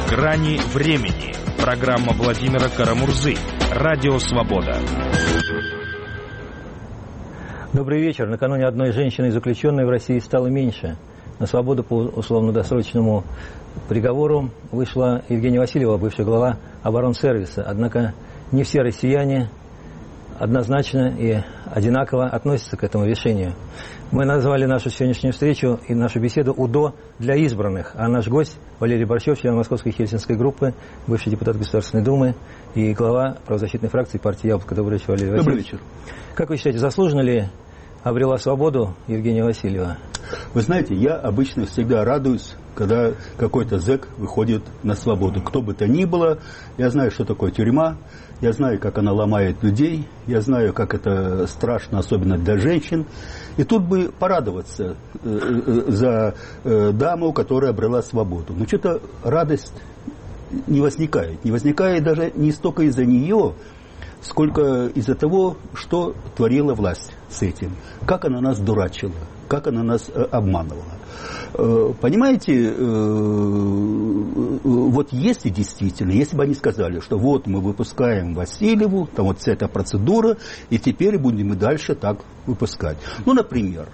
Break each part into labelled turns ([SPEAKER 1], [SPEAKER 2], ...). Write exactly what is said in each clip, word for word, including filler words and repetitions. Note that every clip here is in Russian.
[SPEAKER 1] Грани времени. Программа Владимира Карамурзы. Радио «Свобода».
[SPEAKER 2] Добрый вечер. Накануне одной женщины, заключенной в России, стало меньше. На свободу по условно-досрочному приговору вышла Евгения Васильева, бывшая глава оборонсервиса. Однако не все россияне однозначно и одинаково относятся к этому решению. Мы назвали нашу сегодняшнюю встречу и нашу беседу «УДО для избранных». А наш гость Валерий Борщев, член Московской Хельсинской группы, бывший депутат Государственной Думы и глава правозащитной фракции партии «Яблоко». Добрый вечер, Валерий Васильевич.
[SPEAKER 3] Добрый вечер.
[SPEAKER 2] Как вы считаете, заслуженно ли обрела свободу Евгения Васильева?
[SPEAKER 3] Вы знаете, я обычно всегда радуюсь, когда какой-то зэк выходит на свободу. Кто бы то ни было, я знаю, что такое тюрьма, я знаю, как она ломает людей, я знаю, как это страшно, особенно для женщин. И тут бы порадоваться за даму, которая обрела свободу. Но что-то радость не возникает. Не возникает даже не столько из-за нее, сколько из-за того, что творила власть с этим. Как она нас дурачила, как она нас обманывала. Понимаете, вот если действительно, если бы они сказали, что вот мы выпускаем Васильеву, там вот вся эта процедура, и теперь будем и дальше так выпускать. Ну, например,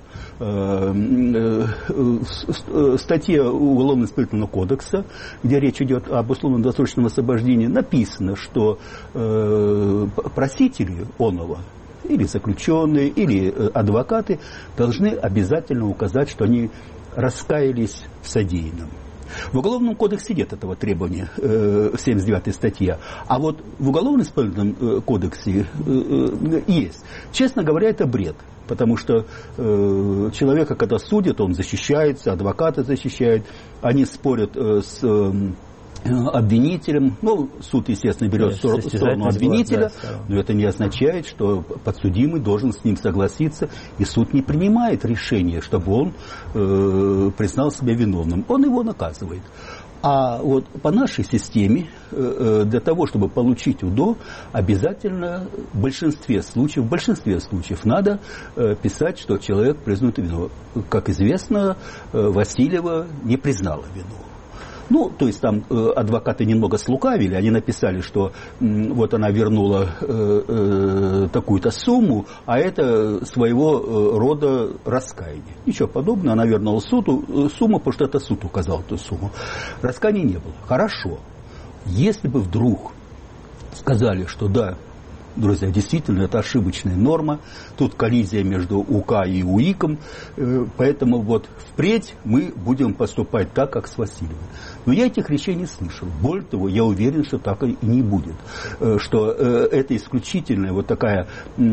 [SPEAKER 3] статья Уголовно-исполнительного кодекса, где речь идет об условно-досрочном освобождении, написано, что просители оного, или заключенные, или адвокаты должны обязательно указать, что они раскаялись в содеянном. В Уголовном кодексе нет этого требования, в семьдесят девятой статье, а вот в Уголовно-исполнительном кодексе есть. Честно говоря, это бред, потому что человека, когда судят, он защищается, адвокаты защищают, они спорят с обвинителем, ну, суд, естественно, берет сторону, сторону обвинителя, да, но это не означает, что подсудимый должен с ним согласиться, и суд не принимает решение, чтобы он э, признал себя виновным. Он его наказывает. А вот по нашей системе, э, для того, чтобы получить УДО, обязательно в большинстве случаев, в большинстве случаев надо э, писать, что человек признан виновным. Как известно, э, Васильева не признала вину. Ну, то есть там э, адвокаты немного слукавили, они написали, что э, вот она вернула э, э, такую-то сумму, а это своего э, рода раскаяние. Ничего подобного, она вернула суду, э, сумму, потому что это суд указал эту сумму. Раскаяния не было. Хорошо. Если бы вдруг сказали, что да, друзья, действительно, это ошибочная норма. Тут коллизия между УК и УИКом. Поэтому вот впредь мы будем поступать так, как с Васильевой. Но я этих речей не слышал. Более того, я уверен, что так и не будет. Что это исключительная вот такая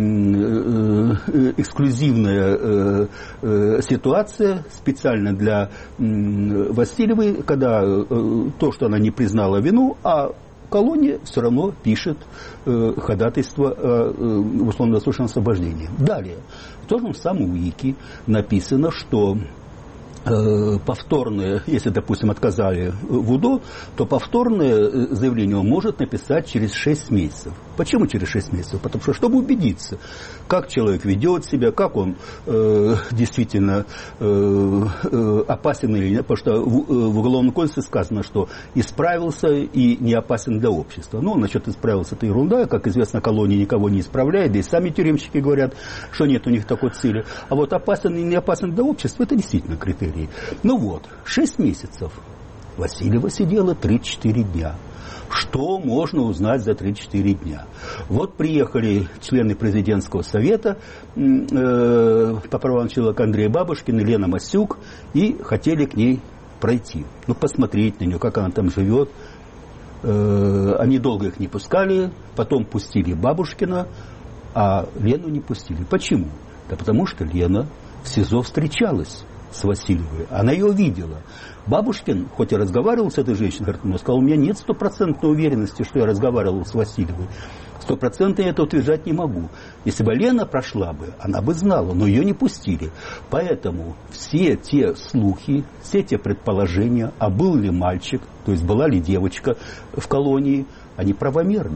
[SPEAKER 3] эксклюзивная ситуация специально для Васильевой, когда то, что она не признала вину, а колония все равно пишет э, ходатайство э, в условно-досрочном освобождении. Далее, в том же самом УИКе написано, что э, повторное, если, допустим, отказали в УДО, то повторное заявление он может написать через шесть месяцев. Почему через шесть месяцев? Потому что, чтобы убедиться, как человек ведет себя, как он э, действительно э, э, опасен или нет. Потому что в, в Уголовном кодексе сказано, что исправился и не опасен для общества. Ну, насчет исправился, это ерунда. Как известно, колония никого не исправляет, да и сами тюремщики говорят, что нет у них такой цели. А вот опасен и не опасен для общества, это действительно критерий. Ну вот, шесть месяцев. Васильева сидела три-четыре дня. Что можно узнать за три-четыре дня? Вот приехали члены президентского совета э, по правам человека Андрей Бабушкин и Лена Масюк и хотели к ней пройти, ну, посмотреть на нее, как она там живет. Э, они долго их не пускали, потом пустили Бабушкина, а Лену не пустили. Почему? Да потому что Лена в СИЗО встречалась с Васильевой. Она ее видела. Бабушкин, хоть и разговаривал с этой женщиной, говорит, он сказал, у меня нет стопроцентной уверенности, что я разговаривал с Васильевой. Стопроцентно я это утверждать не могу. Если бы Лена прошла бы, она бы знала, но ее не пустили. Поэтому все те слухи, все те предположения, а был ли мальчик, то есть была ли девочка в колонии, они правомерные.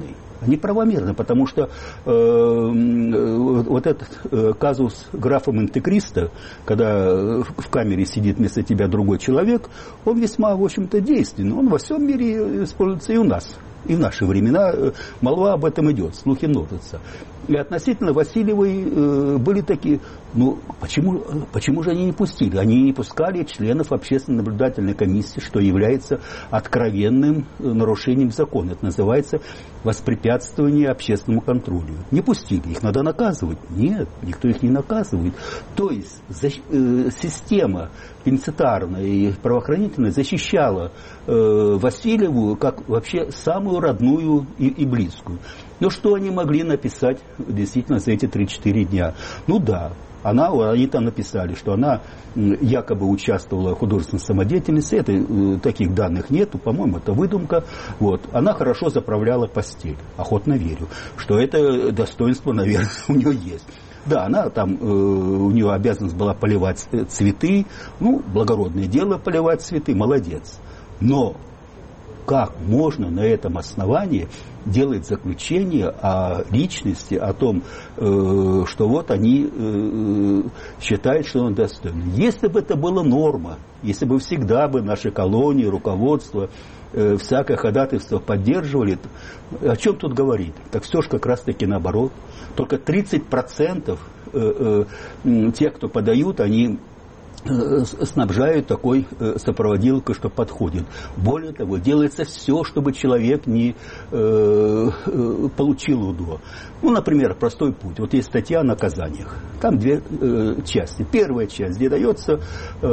[SPEAKER 3] неправомерно, потому что э, вот этот э, казус графа Монте-Кристо, когда в камере сидит вместо тебя другой человек, он весьма, в общем-то, действенный. Он во всем мире используется и у нас. И в наши времена молва об этом идет, слухи множатся. И относительно Васильевой э, были такие, ну, почему, почему же они не пустили? Они не пускали членов общественной наблюдательной комиссии, что является откровенным нарушением закона. Это называется воспрепятствование общественному контролю. Не пустили, их надо наказывать. Нет, никто их не наказывает. То есть за, э, система пенитенциарная и правоохранительная защищала э, Васильеву как вообще самую родную и, и близкую. Но что они могли написать действительно за эти три-четыре дня? Ну да, она, они там написали, что она якобы участвовала в художественной самодеятельности. Это, таких данных нету, по-моему, это выдумка. Вот. Она хорошо заправляла постель. Охотно верю, что это достоинство, наверное, у нее есть. Да, она там, э, у нее обязанность была поливать цветы. Ну, благородное дело поливать цветы, молодец. Но как можно на этом основании делать заключение о личности, о том, э, что вот они э, считают, что он достоин. Если бы это была норма, если бы всегда бы наши колонии, руководство, э, всякое ходатайство поддерживали, о чем тут говорить? Так все же как раз-таки наоборот. Только тридцать процентов э, э, тех, кто подают, они снабжают такой сопроводилкой, что подходит. Более того, делается все, чтобы человек не э, получил УДО. Ну, например, простой путь. Вот есть статья о наказаниях. Там две э, части. Первая часть, где дается э,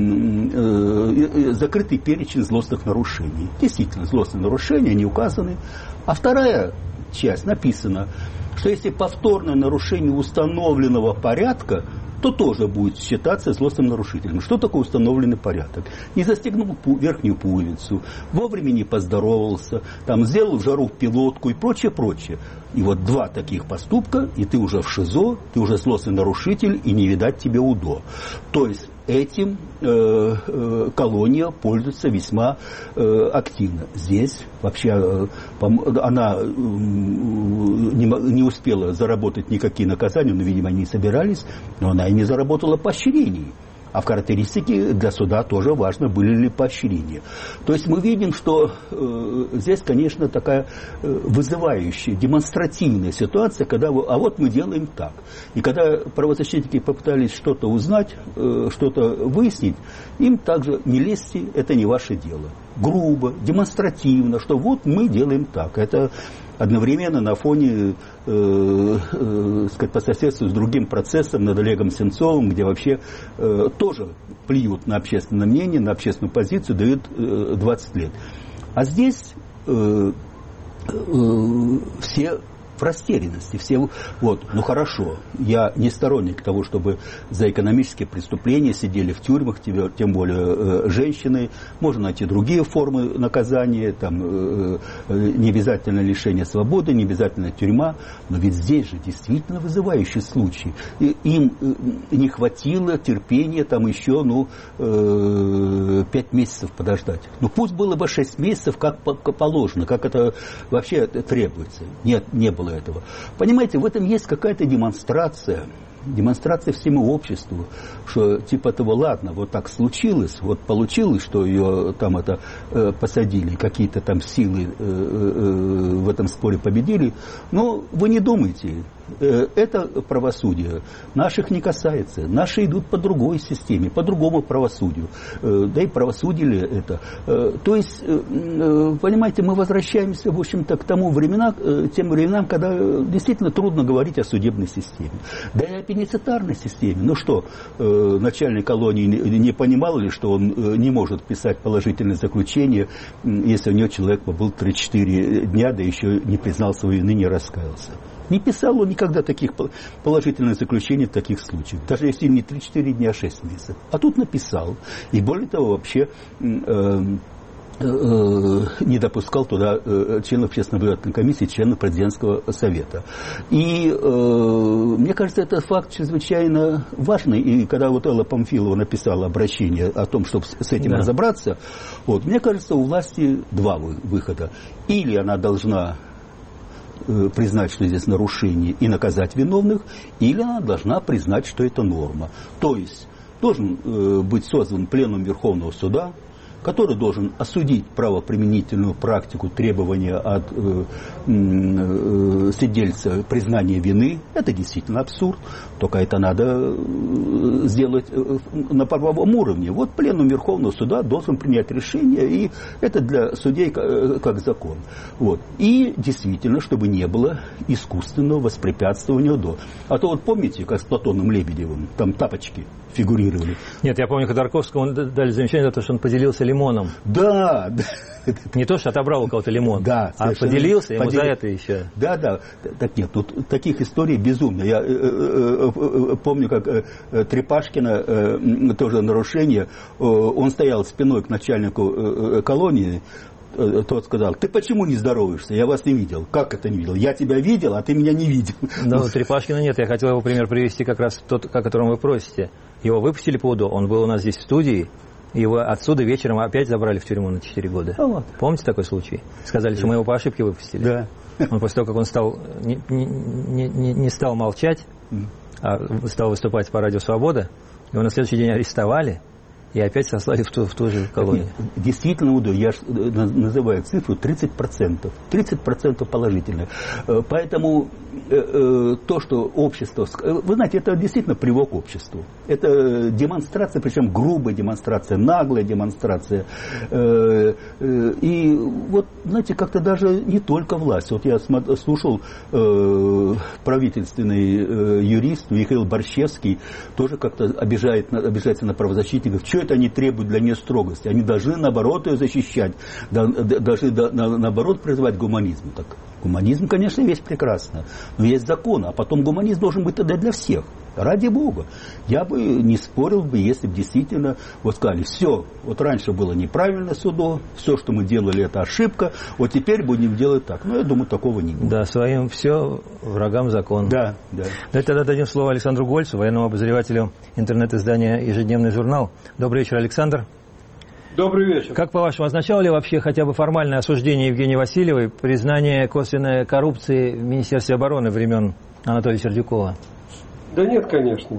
[SPEAKER 3] э, закрытый перечень злостных нарушений. Действительно, злостные нарушения не указаны. А вторая часть написано, что если повторное нарушение установленного порядка, то тоже будет считаться злостным нарушителем. Что такое установленный порядок? Не застегнул пу- верхнюю пуговицу, вовремя не поздоровался, там, сделал в жару пилотку и прочее, прочее. И вот два таких поступка, и ты уже в ШИЗО, ты уже злостный нарушитель, и не видать тебе УДО. То есть этим э, э, колония пользуется весьма э, активно. Здесь вообще э, пом- она э, не, не успела заработать никакие наказания, но, видимо, они не собирались, но она и не заработала поощрений. А в характеристике для суда тоже важно, были ли поощрения. То есть мы видим, что э, здесь, конечно, такая э, вызывающая, демонстративная ситуация, когда вы, а вот мы делаем так. И когда правозащитники попытались что-то узнать, э, что-то выяснить, им также не лезьте, это не ваше дело. Грубо, демонстративно, что вот мы делаем так. Это одновременно на фоне, э, э, сказать, по соседству с другим процессом над Олегом Сенцовым, где вообще э, тоже плюют на общественное мнение, на общественную позицию, дают э, двадцать лет. А здесь э, э, все в растерянности, все, вот, ну хорошо, я не сторонник того, чтобы за экономические преступления сидели в тюрьмах, тем более э, женщины, можно найти другие формы наказания, там, э, э, не обязательно лишение свободы, не обязательно тюрьма, но ведь здесь же действительно вызывающий случай. И, им э, не хватило терпения там еще, ну, э, пять месяцев подождать. Ну пусть было бы шесть месяцев, как положено, как это вообще требуется. Нет, не было этого. Понимаете, в этом есть какая-то демонстрация, демонстрация всему обществу, что типа того, ладно, вот так случилось, вот получилось, что ее там это э, посадили, какие-то там силы э, э, в этом споре победили, но вы не думайте, э, это правосудие наших не касается, наши идут по другой системе, по другому правосудию, э, да и правосудие ли это. Э, то есть, э, понимаете, мы возвращаемся, в общем-то, к тому времена, э, тем временам, когда действительно трудно говорить о судебной системе. Да и о пенитенциарной системе. Ну что, э, начальник колонии не, не понимал ли, что он э, не может писать положительное заключение, э, если у него человек побыл три-четыре дня, да еще не признал своей вины, не раскаялся. Не писал он никогда таких положительных заключений в таких случаях. Даже если не три-четыре дня, а шесть месяцев. А тут написал. И более того, вообще... Э, не допускал туда членов общественной наблюдательной комиссии, членов президентского совета. И э, мне кажется, это факт чрезвычайно важный. И когда вот Элла Памфилова написала обращение о том, чтобы с этим да. разобраться, вот, мне кажется, у власти два выхода. Или она должна э, признать, что здесь нарушение, и наказать виновных, или она должна признать, что это норма. То есть должен э, быть создан пленум Верховного суда, который должен осудить правоприменительную практику требования от э, э, сидельца признания вины. Это действительно абсурд, только это надо сделать на правовом уровне. Вот пленум Верховного суда должен принять решение, и это для судей как закон. Вот. И действительно, чтобы не было искусственного воспрепятствования до. А то вот помните, как с Платоном Лебедевым, там тапочки фигурировали.
[SPEAKER 2] Нет, я помню, Ходорковскому дали замечание за то, что он поделился лимоном.
[SPEAKER 3] Да, да.
[SPEAKER 2] Не то, что отобрал у кого-то лимон, да, а поделился, ему подел... за это еще.
[SPEAKER 3] Да, да. Так нет, тут таких историй безумно. Я э, э, э, помню, как э, Трепашкина, э, тоже нарушение, э, он стоял спиной к начальнику э, колонии, э, тот сказал: ты почему не здороваешься? Я вас не видел. Как это не видел? Я тебя видел, а ты меня не видел.
[SPEAKER 2] Да, у Трепашкина нет. Я хотел его пример привести как раз тот, о котором вы просите. Его выпустили по УДО, он был у нас здесь в студии, его отсюда вечером опять забрали в тюрьму на четыре года. А вот. Помните такой случай? Сказали, что мы его по ошибке выпустили.
[SPEAKER 3] Да.
[SPEAKER 2] Он после того, как он стал, не, не, не, не стал молчать, а стал выступать по радио «Свобода», его на следующий день арестовали и опять сослали в ту, в ту же колонию.
[SPEAKER 3] Действительно, УДО, я называю цифру тридцать процентов. тридцать процентов положительно. Поэтому то, что общество... Вы знаете, это действительно привок к обществу. Это демонстрация, причем грубая демонстрация, наглая демонстрация. И вот, знаете, как-то даже не только власть. Вот я слушал правительственный юрист Михаил Борщевский, тоже как-то обижает, обижается на правозащитников. Что это они требуют для нее строгости? Они должны, наоборот, ее защищать. Должны, наоборот, призывать к гуманизму. Так, гуманизм, конечно, вещь прекрасная. Но есть закон, а потом гуманизм должен быть тогда для всех. Ради Бога. Я бы не спорил бы, если бы действительно вот сказали: все, вот раньше было неправильно судо, все, что мы делали, это ошибка, вот теперь будем делать так. Но я думаю, такого не будет.
[SPEAKER 2] Да, своим все, врагам закон.
[SPEAKER 3] Да, да.
[SPEAKER 2] Давайте тогда дадим слово Александру Гольцу, военному обозревателю интернет-издания «Ежедневный журнал». Добрый вечер, Александр.
[SPEAKER 4] Добрый вечер.
[SPEAKER 2] Как, по-вашему, означало ли вообще хотя бы формальное осуждение Евгении Васильевой, признание косвенной коррупции в Министерстве обороны времен Анатолия Сердюкова?
[SPEAKER 4] Да нет, конечно.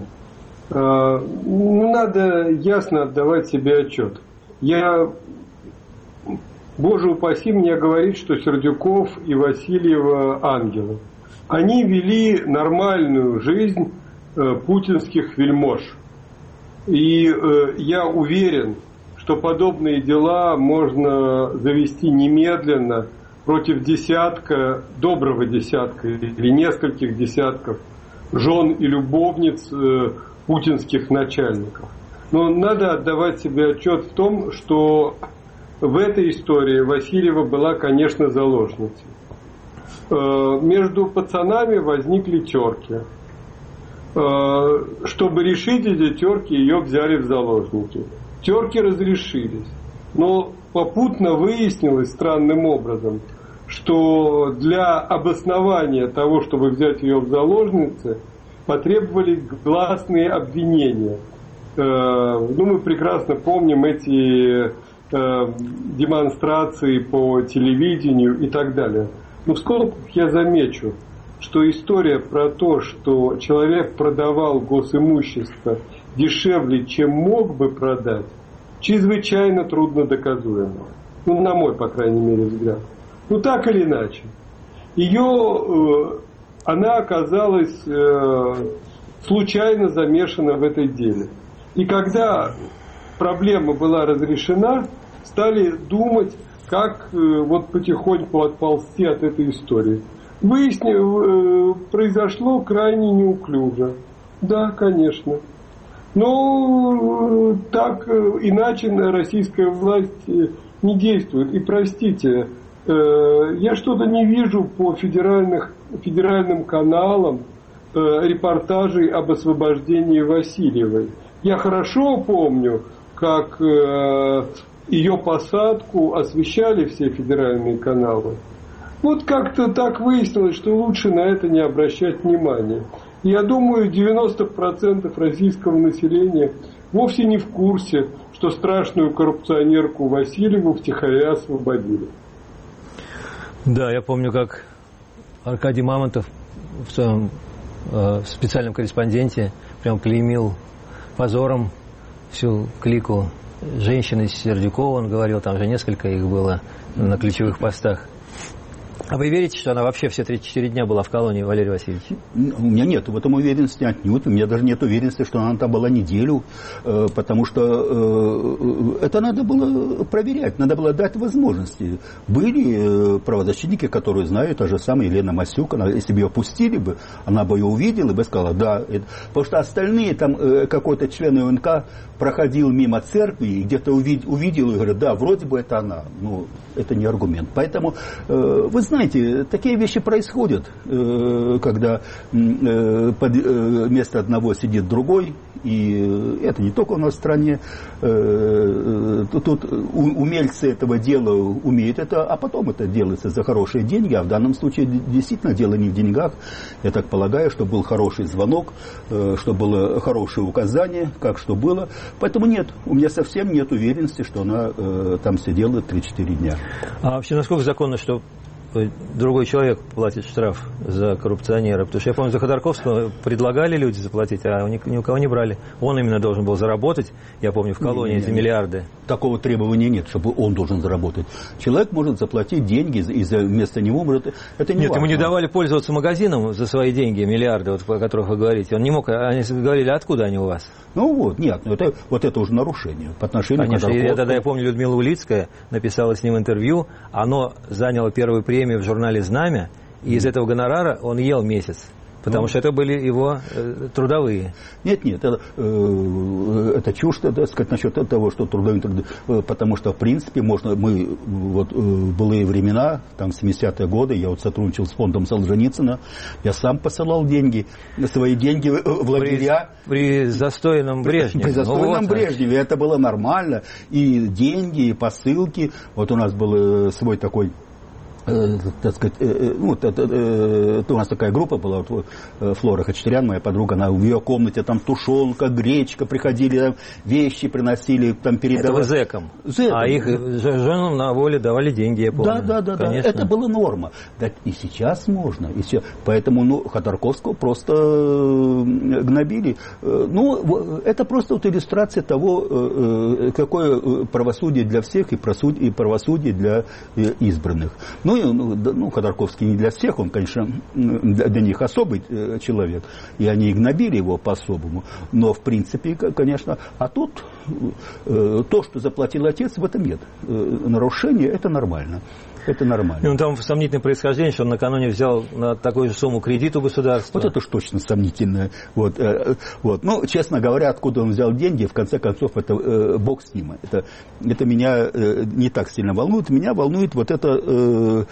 [SPEAKER 4] Надо ясно отдавать себе отчет. Я, Боже упаси меня говорить, что Сердюков и Васильева ангелы. Они вели нормальную жизнь путинских вельмож. И я уверен, что подобные дела можно завести немедленно против десятка, доброго десятка или нескольких десятков жен и любовниц э, путинских начальников. Но надо отдавать себе отчет в том, что в этой истории Васильева была, конечно, заложницей. Э, между пацанами возникли терки. Э, чтобы решить эти терки, ее взяли в заложники. Терки разрешились. Но попутно выяснилось странным образом, что для обоснования того, чтобы взять ее в заложницы, потребовались гласные обвинения. Ну, мы прекрасно помним эти демонстрации по телевидению и так далее. Но в скобках я замечу, что история про то, что человек продавал госимущество дешевле, чем мог бы продать, чрезвычайно трудно доказуема. Ну, на мой, по крайней мере, взгляд. Ну, так или иначе. Ее, э, она оказалась э, случайно замешана в этой деле. И когда проблема была разрешена, стали думать, как э, вот потихоньку отползти от этой истории. Выяснилось, э, произошло крайне неуклюже. Да, конечно. Но так иначе российская власть не действует. И простите, я что-то не вижу по федеральных, федеральным каналам репортажей об освобождении Васильевой. Я хорошо помню, как ее посадку освещали все федеральные каналы. Вот как-то так выяснилось, что лучше на это не обращать внимания. Я думаю, девяносто процентов российского населения вовсе не в курсе, что страшную коррупционерку Васильеву втихаря освободили.
[SPEAKER 2] Да, я помню, как Аркадий Мамонтов в своем э, специальном корреспонденте прям клеймил позором всю клику женщин из Сердюкова, он говорил, там же несколько их было на ключевых постах. А вы верите, что она вообще все тридцать четыре дня была в колонии, Валерий Васильевич?
[SPEAKER 3] У меня нет в этом уверенности отнюдь. У меня даже нет уверенности, что она там была неделю, потому что это надо было проверять, надо было дать возможности. Были правозащитники, которые знают, та же самая Елена Масюк, она, если бы ее пустили бы, она бы ее увидела и бы сказала, да. Это... Потому что остальные, там какой-то член ОНК проходил мимо церкви и где-то увидел, увидел и говорит, да, вроде бы это она. Ну, это не аргумент. Поэтому, вы знаете, такие вещи происходят, когда вместо одного сидит другой, и это не только у нас в стране. Тут умельцы этого дела умеют это, а потом это делается за хорошие деньги, а в данном случае действительно дело не в деньгах. Я так полагаю, что был хороший звонок, что было хорошее указание, как что было. Поэтому нет, у меня совсем нет уверенности, что она там сидела три-четыре дня.
[SPEAKER 2] А вообще насколько законно, что другой человек платит штраф за коррупционера? Потому что я помню, за Ходорковского предлагали люди заплатить, а ни у кого не брали. Он именно должен был заработать, я помню, в колонии не, не, эти не, миллиарды.
[SPEAKER 3] Такого требования нет, чтобы он должен заработать. Человек может заплатить деньги, и вместо него может... Это не
[SPEAKER 2] нет,
[SPEAKER 3] важно.
[SPEAKER 2] Ему не давали пользоваться магазином за свои деньги, миллиарды, вот, о которых вы говорите. Он не мог, они говорили, откуда они у вас?
[SPEAKER 3] Ну вот, нет, это, вот это уже нарушение по отношению
[SPEAKER 2] Конечно,
[SPEAKER 3] к Ходорковскому.
[SPEAKER 2] Я тогда, я помню, Людмила Улицкая написала с ним интервью, оно заняло первую премию в журнале «Знамя», и из этого гонорара он ел месяц. Потому ну, что это были его э, трудовые.
[SPEAKER 3] Нет, нет, это, э, это чушь, так сказать, насчет того, что трудовые, трудовые, потому что, в принципе, можно, мы, вот, в былые времена, там, в семидесятые годы, я вот сотрудничал с фондом Солженицына, я сам посылал деньги, свои деньги в лагеря.
[SPEAKER 2] При, при застойном Брежневе.
[SPEAKER 3] При застойном ну, вот, Брежневе, это было нормально, и деньги, и посылки, вот у нас был свой такой... Э, так сказать, э, ну, это, э, это у нас такая группа была, вот, э, Флора Хачатурян, моя подруга, она в ее комнате, там тушенка, гречка, приходили, там, вещи приносили, там передавали.
[SPEAKER 2] Это зэкам. зэкам. А их женам на воле давали деньги, я помню.
[SPEAKER 3] Да, да, да, да, это была норма. Да, и сейчас можно. И сейчас. Поэтому ну, Ходорковского просто гнобили. Ну, это просто вот иллюстрация того, какое правосудие для всех и правосудие для избранных. Ну, ну, Ходорковский не для всех, он, конечно, для, для них особый э, человек, и они гнобили его по-особому, но, в принципе, конечно, а тут э, то, что заплатил отец, в этом нет. Э, нарушение – это нормально. Это нормально.
[SPEAKER 2] И он там сомнительное происхождение, что он накануне взял на такую же сумму кредит у государства.
[SPEAKER 3] Вот это уж точно сомнительное. Вот, э, вот. Ну, честно говоря, откуда он взял деньги, в конце концов, это э, бог с ним. Это, это меня э, не так сильно волнует. Меня волнует вот это э,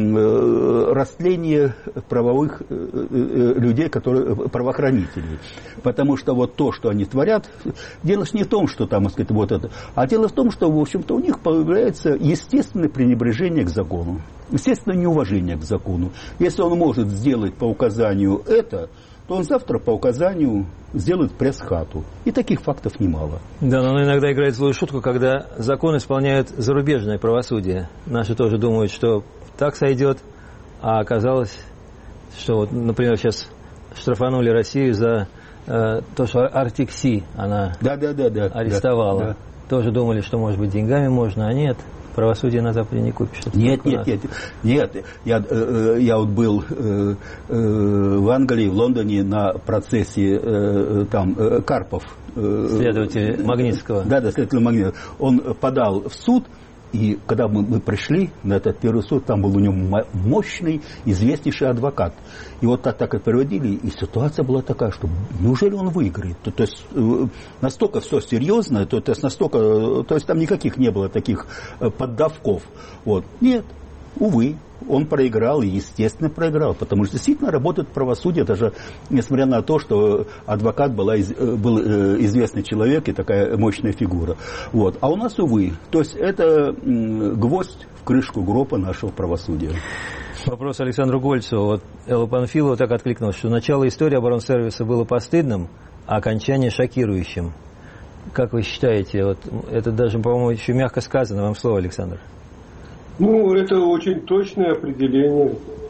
[SPEAKER 3] э, растление правовых э, э, людей, которые, правоохранителей. Потому что вот то, что они творят, дело ж не в том, что там, так сказать, вот это, а дело в том, что, в общем-то, у них появляется естественное пренебрежение к закону. Естественно, неуважение к закону. Если он может сделать по указанию это, то он завтра по указанию сделает пресс-хату. И таких фактов немало.
[SPEAKER 2] Да, но он иногда играет злую шутку, когда закон исполняет зарубежное правосудие. Наши тоже думают, что так сойдет, а оказалось, что вот, например, сейчас штрафанули Россию за э, то, что Arctic Sea она
[SPEAKER 3] да, да, да, да,
[SPEAKER 2] арестовала. Да, да. Тоже думали, что, может быть, деньгами можно, а нет. Правосудие на Западе не купишь.
[SPEAKER 3] Нет, нет, нет, нет. Я, э, я вот был э, э, в Англии, в Лондоне на процессе э, там э, Карпов.
[SPEAKER 2] Э, следователь Магнитского.
[SPEAKER 3] Да, да, следователь Магнитского. Он подал в суд. И когда мы, мы пришли на этот первый суд, там был у него мощный, известнейший адвокат. И вот так, так и переводили, и ситуация была такая, что неужели он выиграет? То, то есть настолько все серьезно, то, то есть настолько, то есть там никаких не было таких поддавков. Вот. Нет, увы. Он проиграл, и естественно проиграл, потому что действительно работает правосудие, даже несмотря на то, что адвокат была, был известный человек и такая мощная фигура. Вот. А у нас, увы, то есть это гвоздь в крышку гроба нашего правосудия.
[SPEAKER 2] Вопрос Александру Гольцеву. Вот Элла Панфилова так откликнулась, что начало истории оборонсервиса было постыдным, а окончание шокирующим. Как вы считаете, вот это даже, по-моему, еще мягко сказано. Вам слово, Александр.
[SPEAKER 4] Ну, это очень точное определение.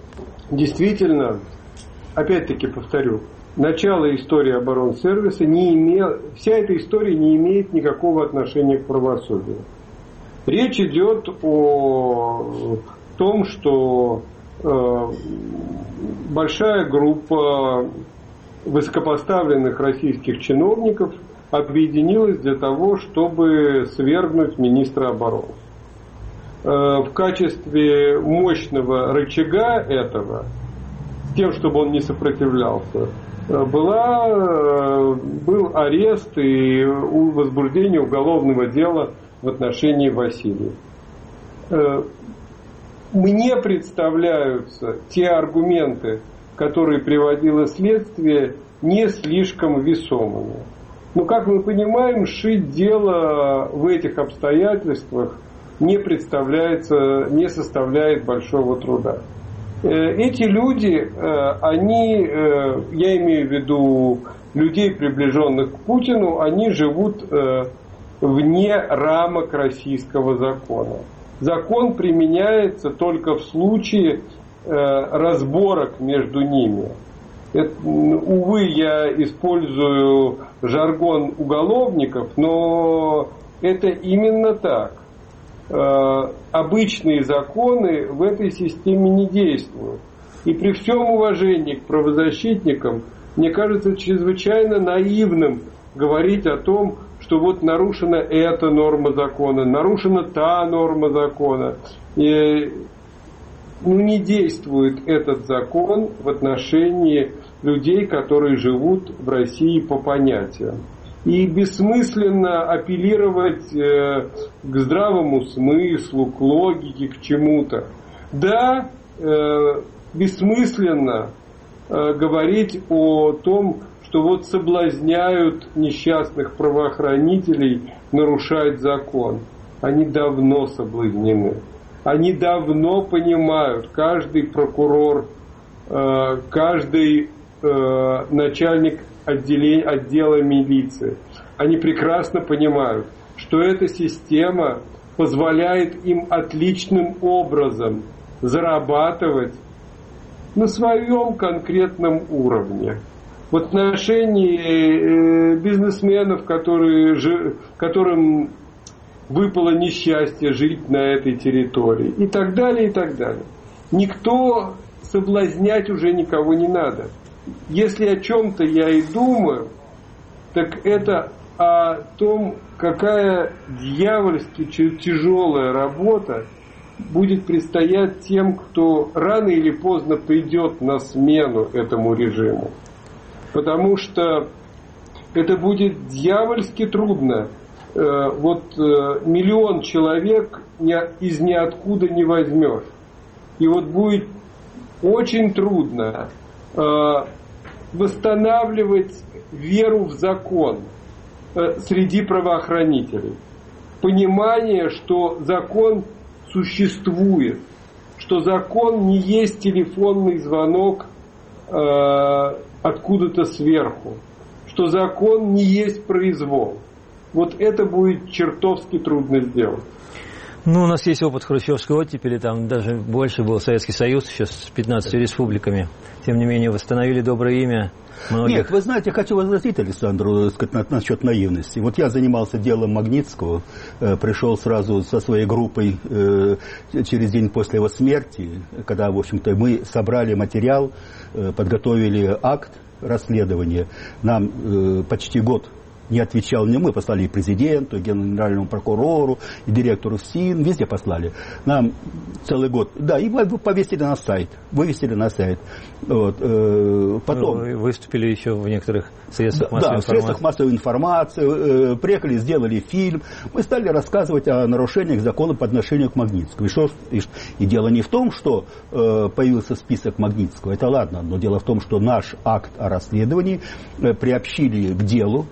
[SPEAKER 4] действительно, опять-таки повторю, начало истории оборонсервиса не имела, вся эта история не имеет никакого отношения к правосудию. Речь идет о том, что э, большая группа высокопоставленных российских чиновников объединилась для того, чтобы свергнуть министра обороны. Э, в качестве мощного рычага этого, с тем, чтобы он не сопротивлялся, была, был арест и возбуждение уголовного дела в отношении Васильева. Мне представляются те аргументы, которые приводило следствие, не слишком весомыми. Но, как мы понимаем, шить дело в этих обстоятельствах не представляется, не составляет большого труда. Эти люди, они, я имею в виду людей, приближенных к Путину, они живут вне рамок российского закона. Закон применяется только в случае разборок между ними. Это, увы, я использую жаргон уголовников, но это именно так. Обычные законы в этой системе не действуют. И при всем уважении к правозащитникам, мне кажется чрезвычайно наивным говорить о том, что вот нарушена эта норма закона, нарушена та норма закона. И, ну, не действует этот закон в отношении людей, которые живут в России по понятиям. И бессмысленно апеллировать э, к здравому смыслу, к логике, к чему-то. Да, э, бессмысленно э, говорить о том, что вот соблазняют несчастных правоохранителей нарушать закон. Они давно соблазнены. Они давно понимают, каждый прокурор, э, каждый э, начальник отделения, отдела милиции, они прекрасно понимают, что эта система позволяет им отличным образом зарабатывать на своем конкретном уровне. В отношении бизнесменов, которые, которым выпало несчастье жить на этой территории, и так далее, и так далее. Никто соблазнять уже никого не надо. Если о чем-то я и думаю, так это о том, какая дьявольски тяжелая работа будет предстоять тем, кто рано или поздно придет на смену этому режиму. Потому что это будет дьявольски трудно. Вот миллион человек из ниоткуда не возьмешь. И вот будет очень трудно восстанавливать веру в закон среди правоохранителей. Понимание, что закон существует, что закон не есть телефонный звонок откуда-то сверху, что закон не есть произвол. Вот это будет чертовски трудно сделать.
[SPEAKER 2] Ну, у нас есть опыт хрущевской оттепели, там даже больше был Советский Союз, сейчас с пятнадцатью республиками. Тем не менее, восстановили доброе имя многих.
[SPEAKER 3] Нет, вы знаете, хочу возразить Александру сказать, насчет наивности. Вот я занимался делом Магнитского, э, пришел сразу со своей группой э, через день после его смерти, когда, в общем-то, мы собрали материал, э, подготовили акт расследования. Нам э, почти год не отвечал не мы, послали и президенту, и генеральному прокурору, и директору СИН, везде послали. Нам целый год, да, и повесили на сайт, вывесили на сайт. Вот, э, потом...
[SPEAKER 2] Вы выступили еще в некоторых средствах массовой
[SPEAKER 3] да,
[SPEAKER 2] информации.
[SPEAKER 3] Да, в средствах массовой информации, э, приехали, сделали фильм, мы стали рассказывать о нарушениях закона по отношению к Магнитскому. И, что, и, и дело не в том, что э, появился список Магнитского, это ладно, но дело в том, что наш акт о расследовании э, приобщили к делу Следственного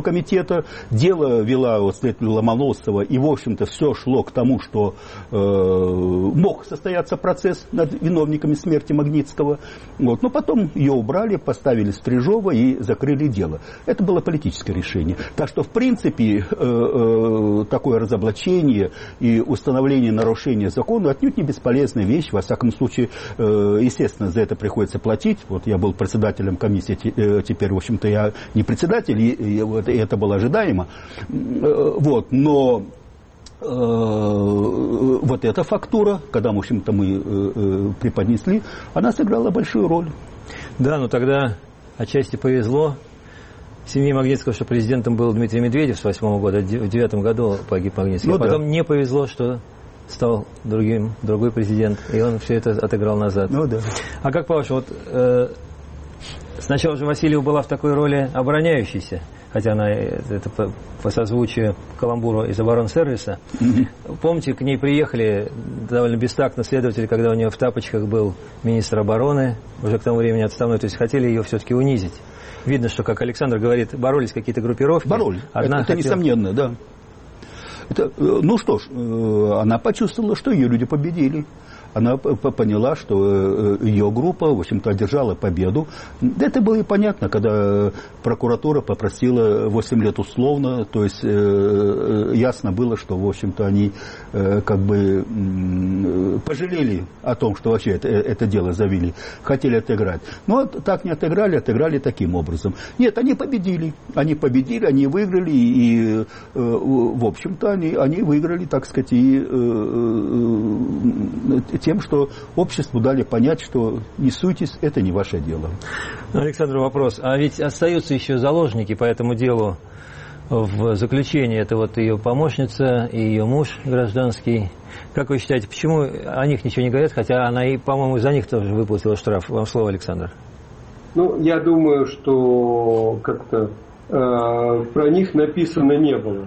[SPEAKER 3] комитета. Дело вела вот следователь Ломоносова, и, в общем-то, все шло к тому, что э, мог состояться процесс над виновниками смерти Магнитского. Вот. Но потом ее убрали, поставили Стрижова и закрыли дело. Это было политическое решение. Так что, в принципе, э, э, такое разоблачение и установление нарушения закона отнюдь не бесполезная вещь. Во всяком случае, э, естественно, за это приходится платить. Вот я был председателем комиссии, э, теперь, в общем-то, я не председатель, и, и, вот, и это было ожидаемо. Э, вот, но э, вот эта фактура, когда, в общем-то, мы э, э, преподнесли, она сыграла большую роль.
[SPEAKER 2] Да, но тогда отчасти повезло семье Магнитского, что президентом был Дмитрий Медведев с восьмого года, в девятом году погиб Магнитский. Ну, а потом да. не повезло, что стал другим, другой президент, и он все это отыграл назад.
[SPEAKER 3] Ну, да.
[SPEAKER 2] А как по-вашему, вот, э, сначала же Васильева была в такой роли обороняющейся, хотя она это по, по созвучию каламбуру из оборонсервиса. Mm-hmm. Помните, к ней приехали довольно бестактно следователи, когда у нее в тапочках был министр обороны, уже к тому времени отставной, то есть хотели ее все-таки унизить. Видно, что, как Александр говорит, боролись какие-то группировки.
[SPEAKER 3] Боролись,
[SPEAKER 2] Одна
[SPEAKER 3] это, это
[SPEAKER 2] хотела...
[SPEAKER 3] несомненно, да. Это, ну что ж, она почувствовала, что ее люди победили. Она поняла, что ее группа, в общем-то, одержала победу. Это было и понятно, когда прокуратура попросила восемь лет условно, то есть ясно было, что, в общем-то, они как бы пожалели о том, что вообще это, это дело завели, хотели отыграть. Но так не отыграли, отыграли таким образом. Нет, они победили, они победили, они выиграли, и, в общем-то, они, они выиграли, так сказать, и тем, что обществу дали понять, что не суйтесь, это не ваше дело.
[SPEAKER 2] Александр, вопрос. А ведь остаются еще заложники по этому делу в заключении. Это вот ее помощница и ее муж гражданский. Как вы считаете, почему о них ничего не говорят, хотя она и, по-моему, за них тоже выплатила штраф? Вам слово, Александр.
[SPEAKER 4] Ну, я думаю, что как-то э, про них написано не было.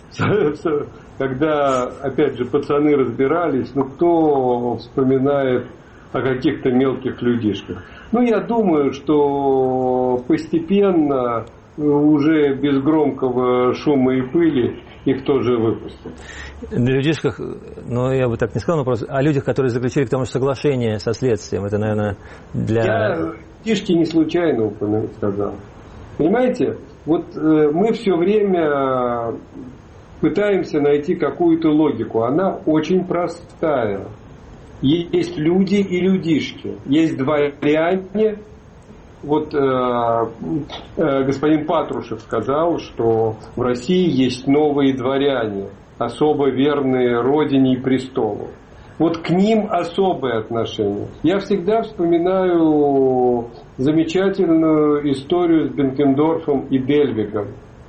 [SPEAKER 4] Когда, опять же, пацаны разбирались, ну, кто вспоминает о каких-то мелких людишках? Ну, я думаю, что постепенно, уже без громкого шума и пыли, их тоже выпустят.
[SPEAKER 2] На людишках, ну, я бы так не сказал, но просто о людях, которые заключили к тому же соглашение со следствием, это, наверное, для...
[SPEAKER 4] Я людишки не случайно упомянул, сказал. Понимаете, вот э, мы все время... пытаемся найти какую-то логику. Она очень простая. Есть люди и людишки. Есть дворяне. Вот э, э, господин Патрушев сказал, что в России есть новые дворяне, особо верные родине и престолу. Вот к ним особое отношение. Я всегда вспоминаю замечательную историю с Бенкендорфом и Дельвигом,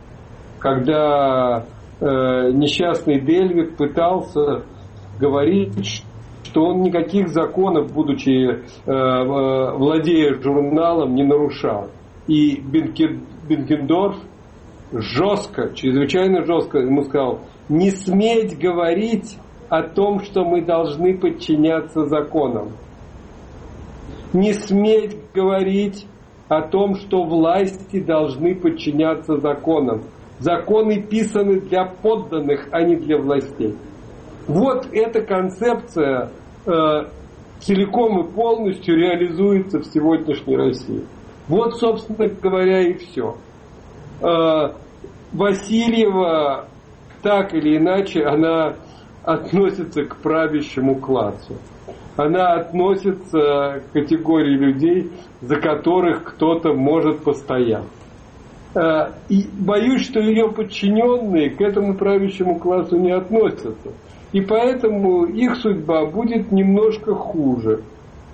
[SPEAKER 4] когда несчастный Дельвиг пытался говорить, что он никаких законов, будучи владея журналом, не нарушал. И Бенкендорф жестко, чрезвычайно жестко ему сказал: не сметь говорить о том, что мы должны подчиняться законам. Не сметь говорить о том, что власти должны подчиняться законам. Законы писаны для подданных, а не для властей. Вот эта концепция э, целиком и полностью реализуется в сегодняшней России. Вот, собственно говоря, и все. Э, Васильева, так или иначе, она относится к правящему классу. Она относится к категории людей, за которых кто-то может постоять. И боюсь, что ее подчиненные к этому правящему классу не относятся. И поэтому их судьба будет немножко хуже.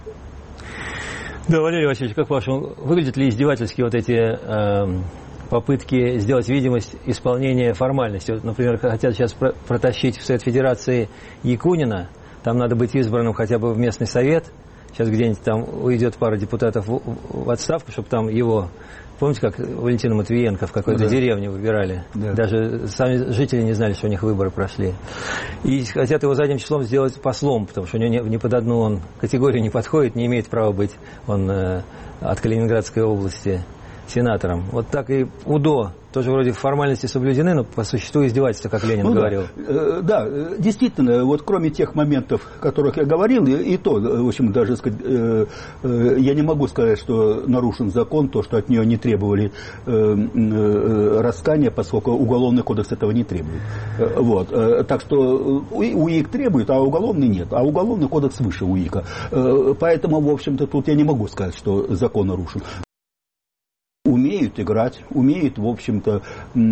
[SPEAKER 2] Да, Валерий Васильевич, как по-вашему, выглядят ли издевательски вот эти э, попытки сделать видимость исполнения формальности? Вот, например, хотят сейчас про- протащить в Совет Федерации Якунина, там надо быть избранным хотя бы в местный совет. Сейчас где-нибудь там уйдет пара депутатов в, в отставку, чтобы там его... Помните, как Валентина Матвиенко в какой-то да. деревне выбирали? Да. Даже сами жители не знали, что у них выборы прошли. И хотят его задним числом сделать послом, потому что у него ни, ни под одну он категорию не подходит, не имеет права быть он э, от Калининградской области. сенатором. Вот так и УДО тоже вроде формальности соблюдены, но по существу издевательства, как Ленин ну, говорил.
[SPEAKER 3] Да. да, действительно, вот кроме тех моментов, о которых я говорил, и, и то, в общем, даже сказать, э, э, я не могу сказать, что нарушен закон, то, что от нее не требовали э, э, раскаяния, поскольку Уголовный кодекс этого не требует. Э, вот, э, так что УИК требует, а Уголовный нет. А Уголовный кодекс выше УИКа. Э, поэтому, в общем-то, тут я не могу сказать, что закон нарушен. Умеют играть, умеют, в общем-то,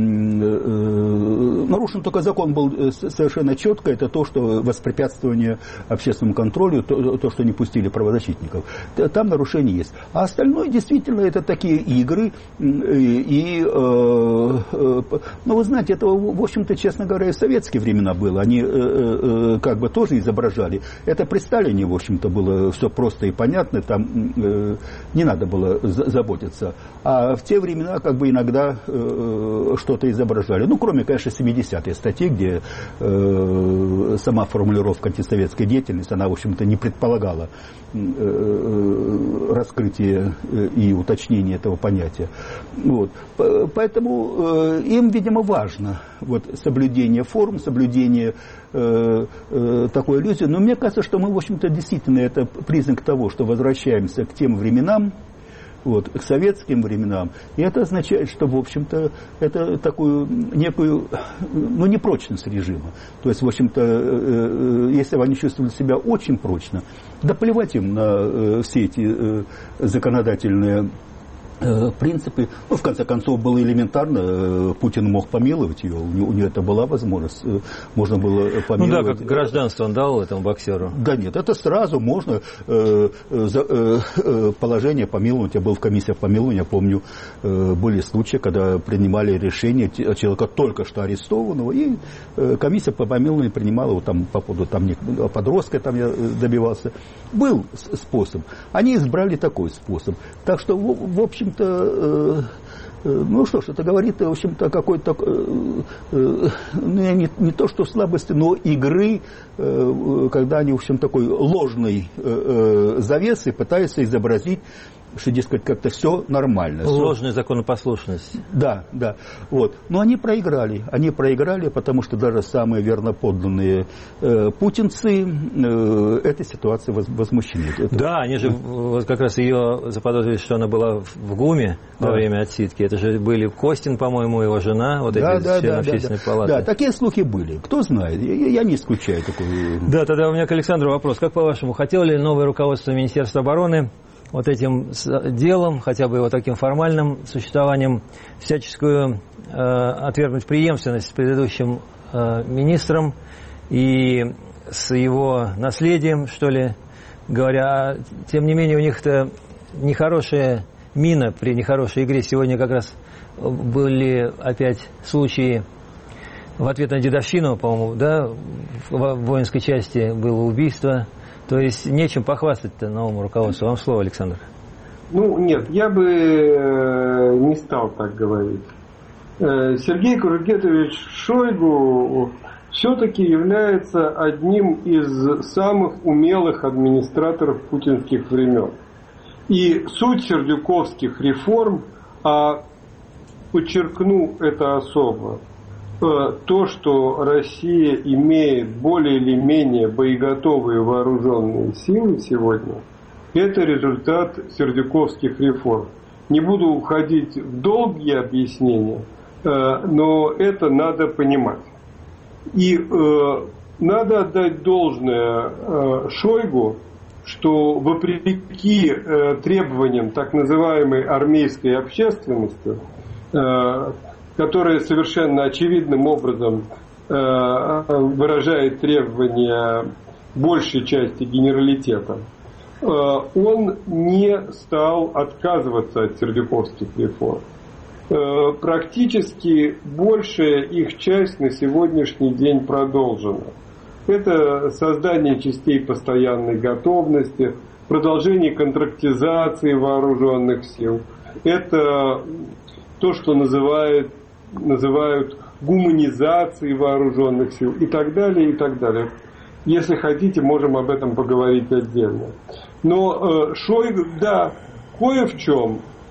[SPEAKER 3] нарушен только закон был совершенно четко, это то, что воспрепятствование общественному контролю, то, то что не пустили правозащитников. Там нарушение есть. А остальное, действительно, это такие игры, и, ну, вы знаете, это, в общем-то, честно говоря, и в советские времена было. Они как бы тоже изображали. Это при Сталине, в общем-то, было все просто и понятно, там не надо было заботиться. А в те времена как бы иногда э, что-то изображали. Ну, кроме, конечно, семидесятые статьи, где э, сама формулировка антисоветской деятельности, она, в общем-то, не предполагала э, раскрытие и уточнение этого понятия. Вот. Поэтому э, им, видимо, важно вот, соблюдение форм, соблюдение э, э, такой иллюзии. Но мне кажется, что мы, в общем-то, действительно, это признак того, что возвращаемся к тем временам, вот, к советским временам. И это означает, что, в общем-то, это такую некую, ну, непрочность режима. То есть, в общем-то, если они чувствовали себя очень прочно, да плевать им на все эти законодательные принципы. Ну, в конце концов, было элементарно, Путин мог помиловать ее, у него, у нее это была возможность, можно было помиловать.
[SPEAKER 2] Ну да, как гражданство он дал этому боксеру.
[SPEAKER 3] Да нет, это сразу можно э, за, э, положение помиловать. Я был в комиссии по помилованию, я помню, э, были случаи, когда принимали решение человека только что арестованного, и э, комиссия по помилованию принимала его там, по поводу там, подростка, там я добивался. Был способ. Они избрали такой способ. Так что, в, в общем, Э, э, ну что ж, это говорит, в общем-то, о какой-то, э, э, ну, не, не то что слабости, но игры, э, когда они, в общем, такой ложной э, э, завесой пытаются изобразить, что, дескать, как-то все нормально.
[SPEAKER 2] Ложная законопослушность.
[SPEAKER 3] Да, да. Вот. Но они проиграли. Они проиграли, потому что даже самые верноподданные э, путинцы э, этой ситуацией воз, возмущены. Это...
[SPEAKER 2] Да, они же вот как раз ее заподозрили, что она была в ГУМе да. во время отсидки. Это же были Костин, по-моему, его жена, вот
[SPEAKER 3] да,
[SPEAKER 2] эти
[SPEAKER 3] да,
[SPEAKER 2] члены
[SPEAKER 3] да,
[SPEAKER 2] общественной
[SPEAKER 3] да,
[SPEAKER 2] палаты.
[SPEAKER 3] Да, такие слухи были. Кто знает. Я, я не исключаю такую.
[SPEAKER 2] Да, тогда у меня к Александру вопрос. Как по-вашему, хотело ли новое руководство Министерства обороны вот этим делом, хотя бы его таким формальным существованием, всяческую э, отвергнуть преемственность с предыдущим э, министром и с его наследием, что ли, говоря. Тем не менее, у них-то нехорошая мина при нехорошей игре. Сегодня как раз были опять случаи в ответ на дедовщину, по-моему, да, в воинской части было убийство. То есть нечем похвастать-то новому руководству. Вам слово, Александр.
[SPEAKER 4] Ну, нет, я бы не стал так говорить. Сергей Кургетович Шойгу все-таки является одним из самых умелых администраторов путинских времен. И суть сердюковских реформ, а подчеркну это особо, то, что Россия имеет более или менее боеготовые вооруженные силы сегодня, это результат сердюковских реформ. Не буду уходить в долгие объяснения, но это надо понимать. И надо отдать должное Шойгу, что вопреки требованиям так называемой армейской общественности, которая совершенно очевидным образом э, выражает требования большей части генералитета, э, он не стал отказываться от сердюковских реформ. Э, практически большая их часть на сегодняшний день продолжена. Это создание частей постоянной готовности, продолжение контрактизации вооруженных сил. Это то, что называют называют гуманизацией вооруженных сил и так далее, и так далее. Если хотите, можем об этом поговорить отдельно. Но э, Шойгу, да, кое в чем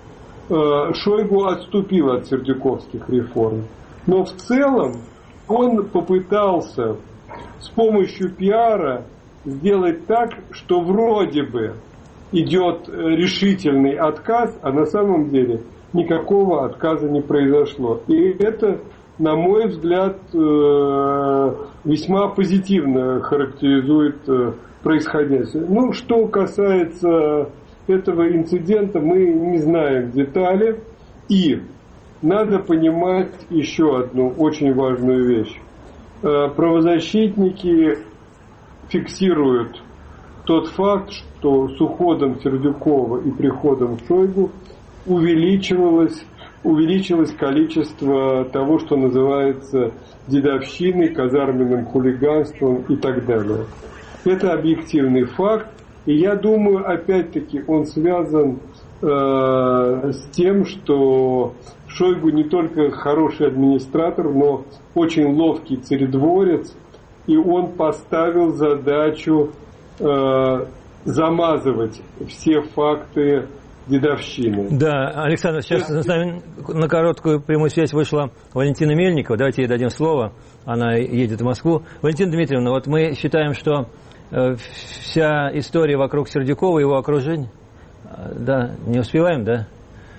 [SPEAKER 4] Шойгу отступил от сердюковских реформ. Но в целом он попытался с помощью пиара сделать так, что вроде бы идет решительный отказ, а на самом деле никакого отказа не произошло. И это, на мой взгляд, весьма позитивно характеризует происходящее. Ну, что касается этого инцидента, мы не знаем детали. И надо понимать еще одну очень важную вещь. Правозащитники фиксируют тот факт, что с уходом Сердюкова и приходом Шойгу увеличивалось, увеличилось количество того, что называется дедовщиной, казарменным хулиганством и так далее. Это объективный факт, и я думаю, опять-таки, он связан э, с тем, что Шойгу не только хороший администратор, но очень ловкий царедворец, и он поставил задачу э, замазывать все факты дедовщины.
[SPEAKER 2] Да, Александр, сейчас с нами на короткую прямую связь вышла Валентина Мельникова. Давайте ей дадим слово. Она едет в Москву. Валентина Дмитриевна, вот мы считаем, что э, вся история вокруг Сердюкова и его окружения... Да, не успеваем, да?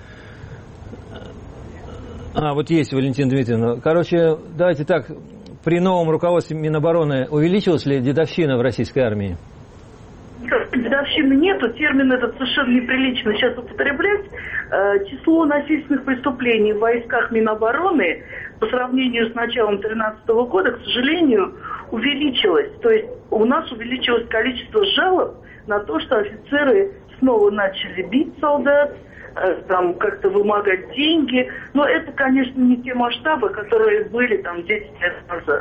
[SPEAKER 2] А, вот есть Валентина Дмитриевна. Короче, давайте так... При новом руководстве Минобороны увеличилась ли дедовщина в российской армии?
[SPEAKER 5] Дедовщины нету, термин этот совершенно неприлично сейчас употреблять. Число насильственных преступлений в войсках Минобороны по сравнению с началом две тысячи тринадцатого года, к сожалению, увеличилось. То есть у нас увеличилось количество жалоб на то, что офицеры снова начали бить солдат, там как-то вымогать деньги. Но это, конечно, не те масштабы, которые были там десять лет назад.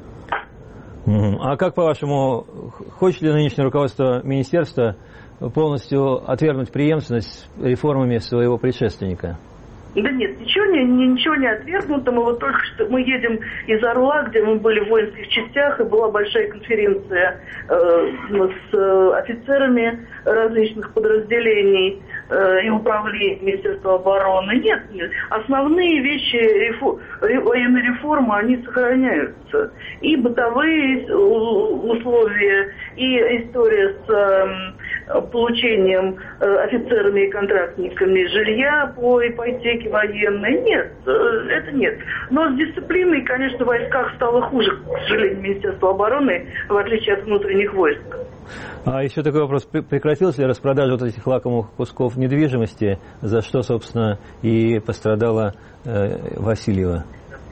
[SPEAKER 2] А как, по-вашему, хочет ли нынешнее руководство министерства полностью отвергнуть преемственность реформами своего предшественника?
[SPEAKER 5] Да нет, ничего не, ничего не отвергнуто. Мы вот только что мы едем из Орла, где мы были в воинских частях, и была большая конференция э, с э, офицерами различных подразделений э, и управлений Министерства обороны. Нет, нет. Основные вещи рефо, военной реформы, они сохраняются. И бытовые условия, и история с э, получением э, офицерами и контрактниками жилья по ипотеке военной. Нет, это нет. Но с дисциплиной, конечно, в войсках стало хуже, к сожалению, Министерство обороны, в отличие от внутренних войск.
[SPEAKER 2] А еще такой вопрос. Прекратилась ли распродажа вот этих лакомых кусков недвижимости, за что, собственно, и пострадала э, Васильева?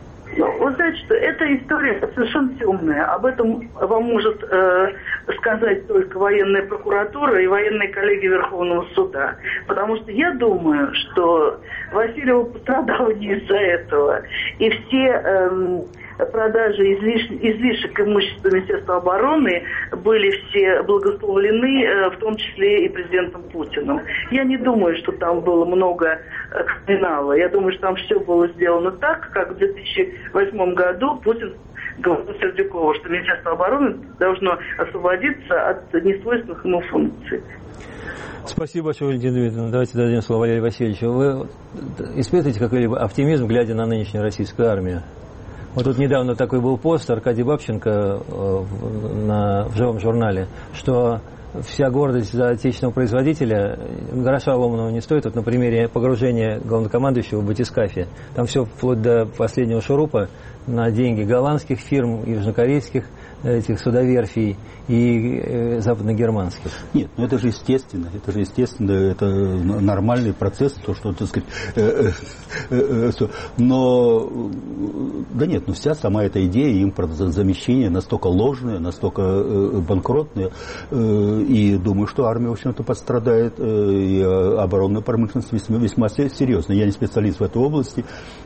[SPEAKER 5] Вы знаете, что эта история совершенно темная. Об этом вам может э, сказать только военная прокуратура и военные коллеги Верховного суда. Потому что я думаю, что Васильева пострадала не из-за этого. И все э, продажи излиш... излишек имущества Министерства обороны были все благословлены, э, в том числе и президентом Путиным. Я не думаю, что там было много э, криминала. Я думаю, что там все было сделано так, как в две тысячи восьмом году Путин говорил Сердюкову, что Министерство обороны должно освободиться от несвойственных ему функций.
[SPEAKER 2] Спасибо большое, Валентина Дмитриевна. Давайте дадим слово Валерию Васильевичу. Вы испытываете какой-либо оптимизм, глядя на нынешнюю российскую армию? Вот тут недавно такой был пост Аркадия Бабченко в, на, в живом журнале, что вся гордость за отечественного производителя гроша ломаного не стоит. Вот на примере погружения главнокомандующего в батискафе. Там все вплоть до последнего шурупа на деньги голландских фирм, южнокорейских этих судоверфий и э, западногерманских.
[SPEAKER 3] Нет, ну это же естественно, это же естественно, это нормальный процесс, то, что, так сказать, э, э, э, э, но, да нет, ну вся сама эта идея импортозамещения настолько ложная, настолько э, банкротная, э, и думаю, что армия, в общем-то, пострадает, э, и оборонная промышленность весьма, весьма серьезно. Я не специалист в этой области,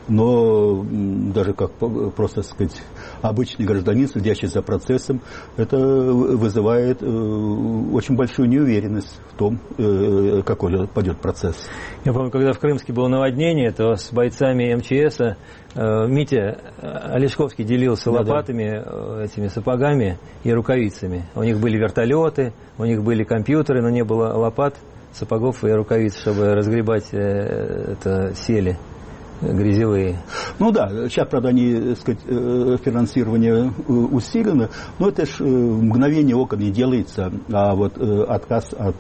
[SPEAKER 3] но даже как просто, так сказать, обычный гражданин, следящий за процессом, это вызывает э, очень большую неуверенность в том, э, какой пойдет процесс.
[SPEAKER 2] Я помню, когда в Крымске было наводнение, то с бойцами эм че эс э, Митя Олешковский делился да, лопатами, да. этими сапогами и рукавицами. У них были вертолеты, у них были компьютеры, но не было лопат. сапогов и рукавиц, чтобы разгребать э, это сели грязевые.
[SPEAKER 3] Ну да, сейчас, правда, они, так сказать, финансирование усилено, но это же мгновение ока не делается, а вот отказ от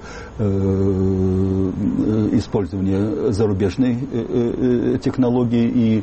[SPEAKER 3] использования зарубежной технологии и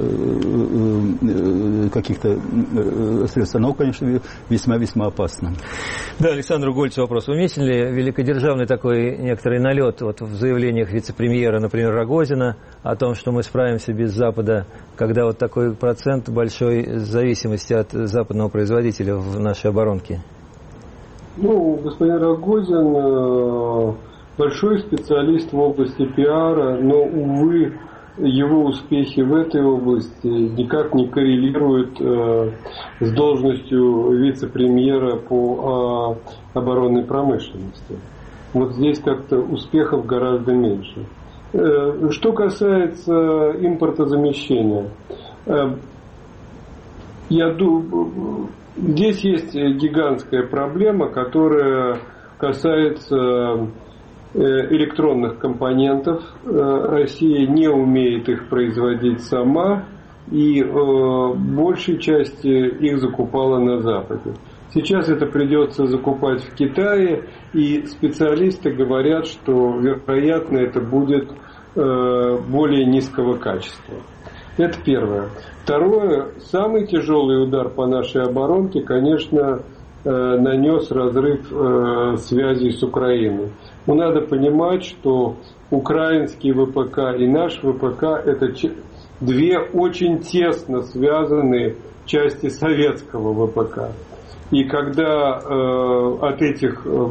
[SPEAKER 3] каких-то средств, оно, конечно, весьма-весьма опасно.
[SPEAKER 2] Да, Александру Гольцу вопрос. Уместен ли великодержавный такой некоторый налет вот в заявлениях вице-премьера, например, Рогозина, о том, что мы справимся без Запада, когда вот такой процент большой зависимости от западного производителя в нашей оборонке?
[SPEAKER 4] Ну, господин Рогозин большой специалист в области пиара, но, увы, его успехи в этой области никак не коррелируют э, с должностью вице-премьера по э, оборонной промышленности. Вот здесь как-то успехов гораздо меньше. Э, что касается импортозамещения, э, я думаю, здесь есть гигантская проблема, которая касается электронных компонентов. Россия не умеет их производить сама, и в большей части их закупала на Западе. Сейчас это придется закупать в Китае, и специалисты говорят, что, вероятно, это будет более низкого качества. Это первое. Второе, самый тяжелый удар по нашей оборонке, конечно, нанес разрыв связей с Украиной. Но надо понимать, что украинский ВПК и наш ВПК – это две очень тесно связанные части советского ВПК. И когда э, от этих э,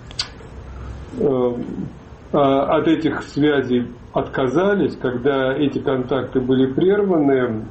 [SPEAKER 4] э, от этих связей отказались, когда эти контакты были прерваны,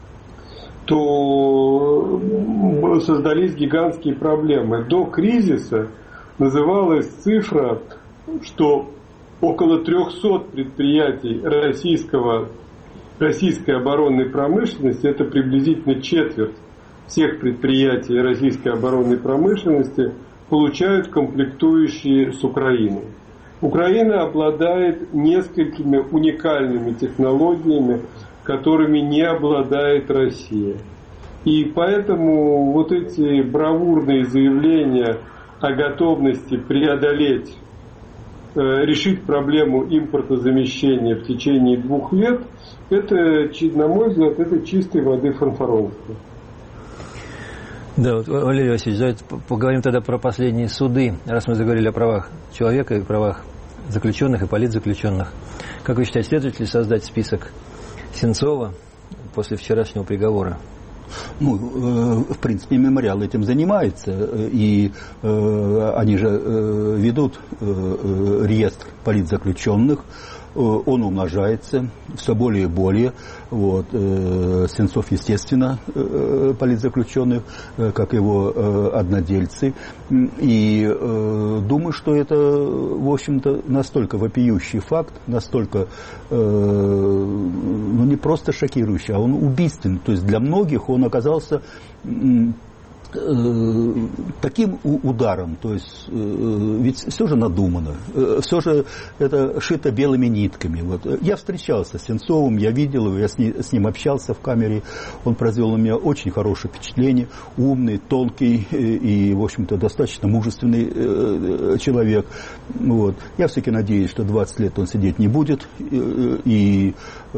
[SPEAKER 4] то создались гигантские проблемы. До кризиса называлась цифра, что около трехсот предприятий российского, российской оборонной промышленности, это приблизительно четверть всех предприятий российской оборонной промышленности, получают комплектующие с Украины. Украина обладает несколькими уникальными технологиями, которыми не обладает Россия. И поэтому вот эти бравурные заявления о готовности преодолеть, э, решить проблему импортозамещения в течение двух лет, это, на мой взгляд, это чистой воды фанфаронство.
[SPEAKER 2] Да, вот, Валерий Васильевич, давайте поговорим тогда про последние суды, раз мы заговорили о правах человека и правах заключенных и политзаключенных. Как вы считаете, следует ли создать список Сенцова после вчерашнего приговора?
[SPEAKER 3] Ну, э, в принципе, мемориал этим занимается, и э, они же э, ведут э, реестр политзаключенных, э, он умножается все более и более. Вот, э, Сенцов, естественно, э, политзаключенный, э, как его э, однодельцы. И э, думаю, что это, в общем-то, настолько вопиющий факт, настолько, э, ну, не просто шокирующий, а он убийственный. То есть для многих он оказался таким ударом, то есть ведь все же надумано, все же это шито белыми нитками. Вот. Я встречался с Сенцовым, я видел его, я с ним, с ним общался в камере, он произвел на меня очень хорошее впечатление, умный, тонкий и, в общем-то, достаточно мужественный человек. Вот. Я все-таки надеюсь, что двадцать лет он сидеть не будет, и,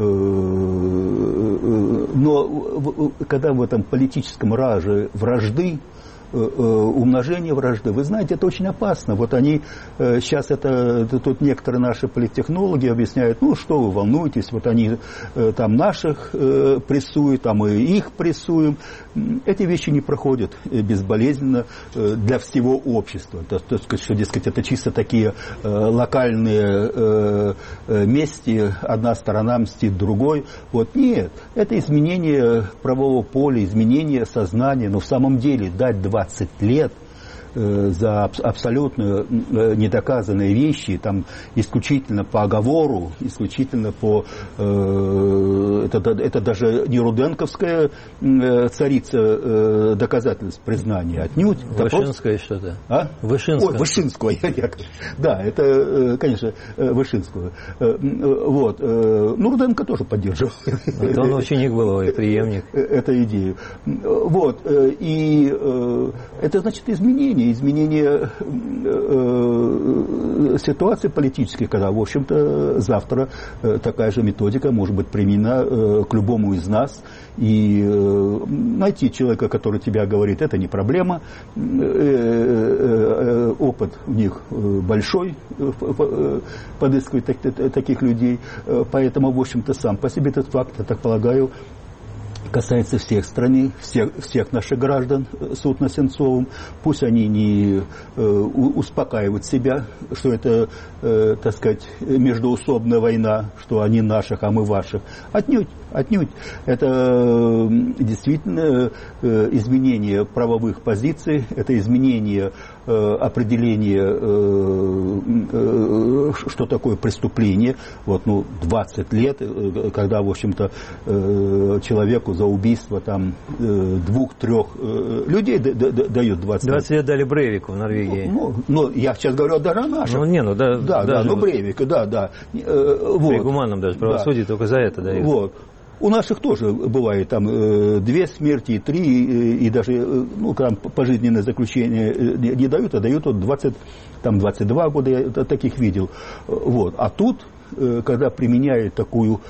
[SPEAKER 3] но когда в этом политическом раже вражды, умножение вражды. Вы знаете, это очень опасно. Вот они сейчас, это, это тут некоторые наши политтехнологи объясняют, ну что вы волнуетесь, вот они там наших прессуют, а мы их прессуем. Эти вещи не проходят безболезненно для всего общества. То, то, что, дескать, это чисто такие локальные мести, одна сторона мстит другой. Вот нет, это изменение правового поля, изменение сознания, но в самом деле дать двадцать лет за абсолютно недоказанные вещи, там исключительно по оговору, исключительно по... Это, это даже не руденковская царица доказательств признания, отнюдь.
[SPEAKER 2] Вышинская просто... что-то.
[SPEAKER 3] А?
[SPEAKER 2] Вышинская.
[SPEAKER 3] Ой, Вышинскую. Да, это, конечно, Вышинскую. Вот. Ну, Руденко тоже поддерживал.
[SPEAKER 2] Это он ученик был, и преемник.
[SPEAKER 3] Эту идею. Вот. И это значит изменение, изменение ситуации политической, когда, в общем-то, завтра такая же методика может быть применена к любому из нас. И найти человека, который тебя говорит, это не проблема. Опыт у них большой, подыскивать таких людей. Поэтому, в общем-то, сам по себе этот факт, я так полагаю, касается всех стран, всех, всех наших граждан, суд над Сенцовым. Пусть они не э, успокаивают себя, что это, э, так сказать, междоусобная война, что они наших, а мы ваших. Отнюдь, отнюдь. Это э, действительно э, изменение правовых позиций, это изменение э, определения, э, э, что такое преступление. Вот, ну, двадцать лет, э, когда, в общем-то, э, человеку за убийство там двух-трех э, людей дают двадцать лет.
[SPEAKER 2] двадцать лет дали Брейвику в Норвегии.
[SPEAKER 3] Ну, ну, я сейчас говорю даже о наших.
[SPEAKER 2] Ну, не, ну, да,
[SPEAKER 3] да, да, ну, Брейвика, да, да. Э, вот.
[SPEAKER 2] При гуманном даже правосудии, да. Только за это дают.
[SPEAKER 3] Вот. У наших тоже бывает там э, две смерти, три, и, и даже, э, ну, там пожизненное заключение не дают, а дают вот двадцать, там, двадцать два года, я таких видел. Вот. А тут, э, когда применяют такую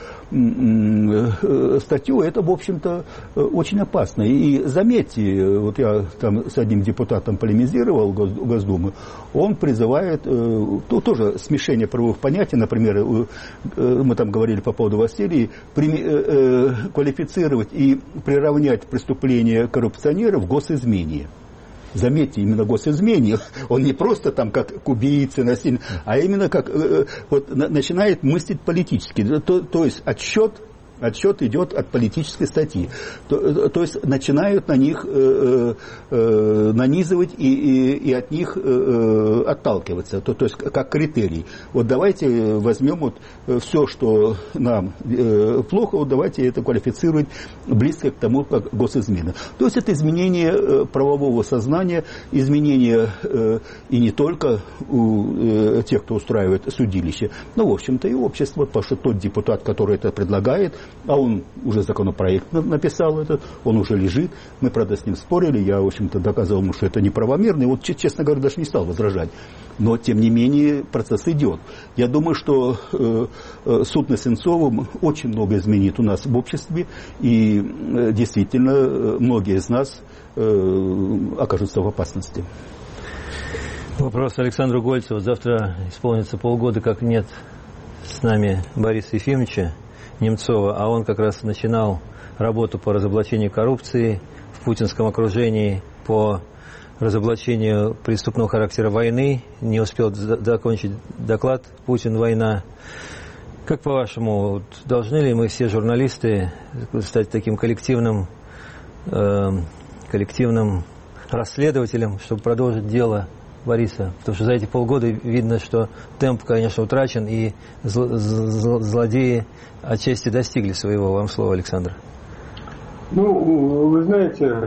[SPEAKER 3] статью, это, в общем-то, очень опасно. И заметьте, вот я там с одним депутатом полемизировал в Госдумы, он призывает, то, тоже смешение правовых понятий, например, мы там говорили по поводу Василии, квалифицировать и приравнять преступления коррупционеров к госизмене. Заметьте, именно госизмене, он не просто там как к убийце, насильник, а именно как э, вот, на, начинает мыслить политически. То, то есть отсчет, отсчет идет от политической статьи. То, то есть начинают на них э, э, нанизывать и, и, и от них э, отталкиваться. То, то есть как критерий. Вот давайте возьмем вот все, что нам э, плохо, вот давайте это квалифицировать близко к тому, как госизмена. То есть это изменение э, правового сознания, изменение э, и не только у э, тех, кто устраивает судилище, но, в общем-то, и общество, потому что тот депутат, который это предлагает, а он уже законопроект написал этот, он уже лежит. Мы, правда, с ним спорили, я, в общем-то, доказывал ему, что это неправомерно, и вот, честно говоря, даже не стал возражать. Но, тем не менее, процесс идет. Я думаю, что э, суд над Сенцовым очень много изменит у нас в обществе, и э, действительно, многие из нас э, окажутся в опасности.
[SPEAKER 2] Вопрос Александру Гольцеву. Завтра исполнится полгода, как нет с нами Бориса Ефимовича Немцова, а он как раз начинал работу по разоблачению коррупции в путинском окружении, по разоблачению преступного характера войны, не успел закончить доклад «Путин. Война». Как по-вашему, должны ли мы все журналисты стать таким коллективным, э, коллективным расследователем, чтобы продолжить дело Бориса? Потому что за эти полгода видно, что темп, конечно, утрачен, и зл- зл- злодеи отчасти достигли своего. Вам слово, Александр.
[SPEAKER 4] Ну, вы знаете,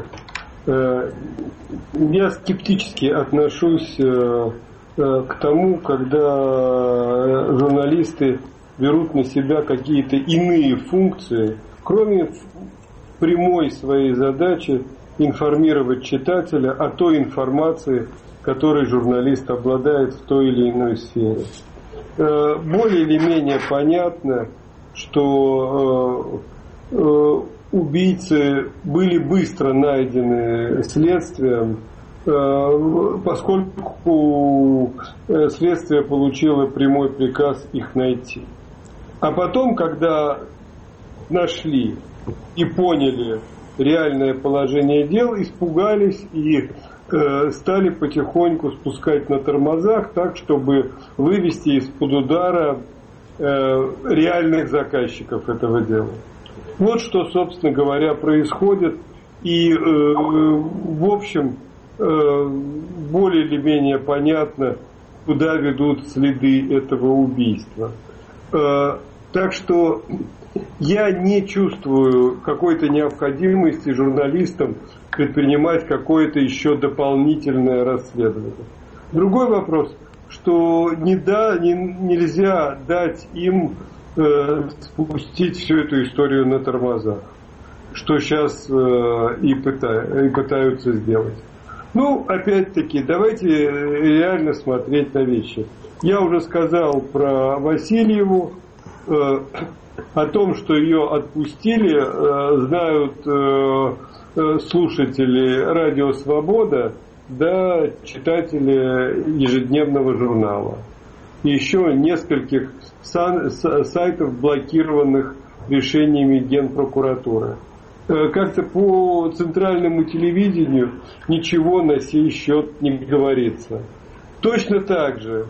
[SPEAKER 4] я скептически отношусь к тому, когда журналисты берут на себя какие-то иные функции, кроме прямой своей задачи информировать читателя о той информации, которой журналист обладает в той или иной сфере. Более или менее понятно, что убийцы были быстро найдены следствием, поскольку следствие получило прямой приказ их найти. А потом, когда нашли и поняли реальное положение дел, испугались и э, стали потихоньку спускать на тормозах так, чтобы вывести из-под удара э, реальных заказчиков этого дела. Вот что, собственно говоря, происходит. И, э, в общем, более или менее понятно, куда ведут следы этого убийства. Так что я не чувствую какой-то необходимости журналистам предпринимать какое-то еще дополнительное расследование. Другой вопрос, что не да, не, нельзя дать им э, спустить всю эту историю на тормозах, что сейчас э, и, пыта, и пытаются сделать. Ну, опять-таки, давайте реально смотреть на вещи. Я уже сказал про Васильеву, э, о том, что ее отпустили, э, знают э, слушатели «Радио Свобода», да, читатели ежедневного журнала. И еще нескольких сайтов, блокированных решениями Генпрокуратуры. Как-то по центральному телевидению ничего на сей счет не говорится. Точно так же,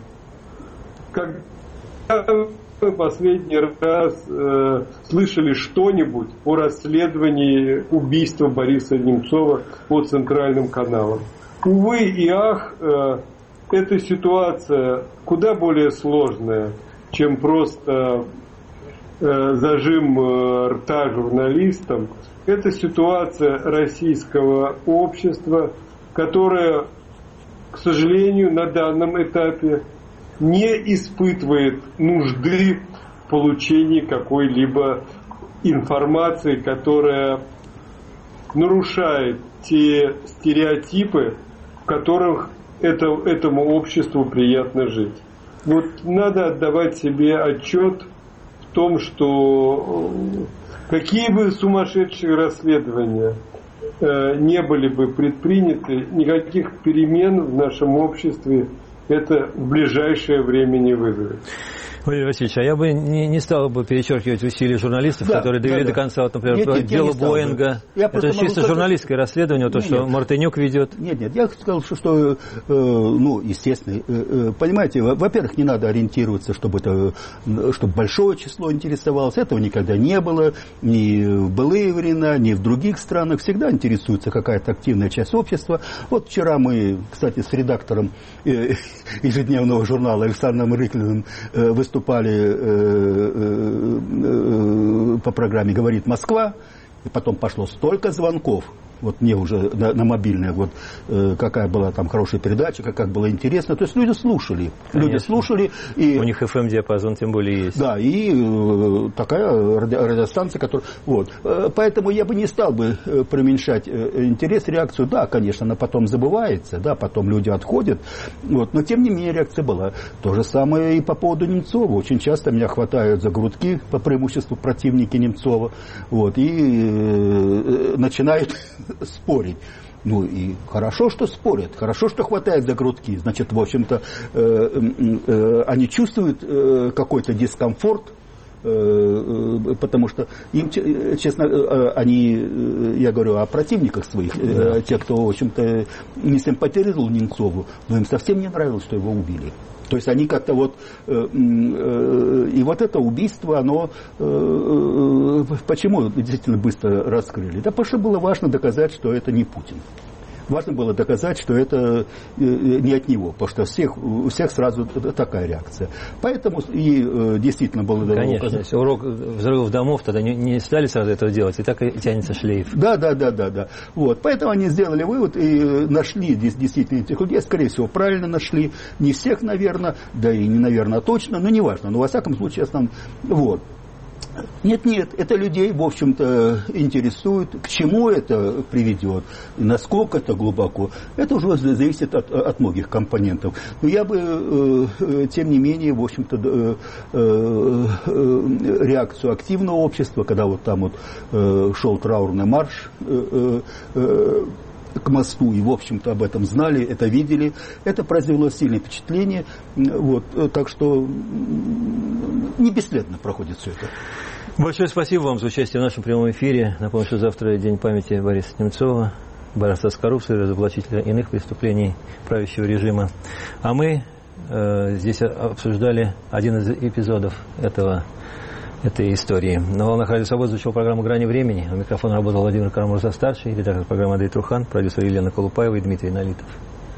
[SPEAKER 4] когда мы последний раз э, слышали что-нибудь о расследовании убийства Бориса Немцова по центральным каналам. Увы и ах, э, эта ситуация куда более сложная, чем просто э, зажим э, рта журналистам. Это ситуация российского общества, которое, к сожалению, на данном этапе не испытывает нужды в получении какой-либо информации, которая нарушает те стереотипы, в которых это, этому обществу приятно жить. Вот надо отдавать себе отчет в том, что какие бы сумасшедшие расследования э, не были бы предприняты, никаких перемен в нашем обществе это в ближайшее время не вызовет.
[SPEAKER 2] Владимир Васильевич, а я бы не, не стал бы перечеркивать усилия журналистов, да, которые довели да, да. до конца, вот, например, нет, нет, дело Боинга. Это чисто сказать... журналистское расследование, то, нет, что нет. Мартынюк ведет.
[SPEAKER 3] Нет, нет, я сказал, что, что э, ну, естественно, э, понимаете, во-первых, не надо ориентироваться, чтобы, это, чтобы большое число интересовалось. Этого никогда не было, ни в былые времена, ни в других странах. Всегда интересуется какая-то активная часть общества. Вот вчера мы, кстати, с редактором э, ежедневного журнала Александром Рыклиным э, выступали выступали э, э, э, по программе «Говорит Москва», и потом пошло столько звонков, вот мне уже на, на мобильное, вот э, какая была там хорошая передача, как, как было интересно. То есть люди слушали. Конечно. Люди слушали. И,
[SPEAKER 2] у них эф эм-диапазон тем более есть.
[SPEAKER 3] Да, и э, такая ради, радиостанция, которая... Вот. Э, поэтому я бы не стал бы э, преуменьшать э, интерес, реакцию. Да, конечно, она потом забывается, да, потом люди отходят. Вот, но тем не менее реакция была. То же самое и по поводу Немцова. Очень часто меня хватают за грудки, по преимуществу противники Немцова. Вот, и э, начинают... спорить. Ну и хорошо, что спорят, хорошо, что хватает за грудки. Значит, в общем-то, э, э, они чувствуют э, какой-то дискомфорт, э, э, потому что им, честно, э, они, э, я говорю о противниках своих, э, те, кто, в общем-то, не симпатизировал Немцову, но им совсем не нравилось, что его убили. То есть они как-то вот... Э, э, и вот это убийство, оно... Э, почему действительно быстро раскрыли? Да потому что было важно доказать, что это не Путин. Важно было доказать, что это не от него, потому что всех, у всех сразу такая реакция. Поэтому и действительно было...
[SPEAKER 2] Конечно, указать... если урок взрывов домов, тогда не, не стали сразу этого делать, и так и тянется шлейф.
[SPEAKER 3] Да, да, да, да, да. Вот. Поэтому они сделали вывод и нашли действительно этих людей, скорее всего, правильно нашли. Не всех, наверное, да и не, наверное, точно, но неважно. Но во всяком случае, основном... вот. Нет, нет, это людей, в общем-то, интересует, к чему это приведет, насколько это глубоко. Это уже зависит от, от многих компонентов. Но я бы, э, тем не менее, в общем-то, э, э, реакцию активного общества, когда вот там вот э, шел траурный марш, э, э, к мосту, и, в общем-то, об этом знали, это видели. Это произвело сильное впечатление. Вот, так что не бесследно проходит все это.
[SPEAKER 2] Большое спасибо вам за участие в нашем прямом эфире. Напомню, что завтра день памяти Бориса Немцова, борца с коррупцией, разоблачителя иных преступлений правящего режима. А мы э, здесь обсуждали один из эпизодов этого этой истории. На волнах Радио Свобода звучала программа «Грани времени». У микрофона работал Владимир Карамурза-старший, редактор программы Андрей Трухан, продюсер Елена Колупаева и Дмитрий Налитов.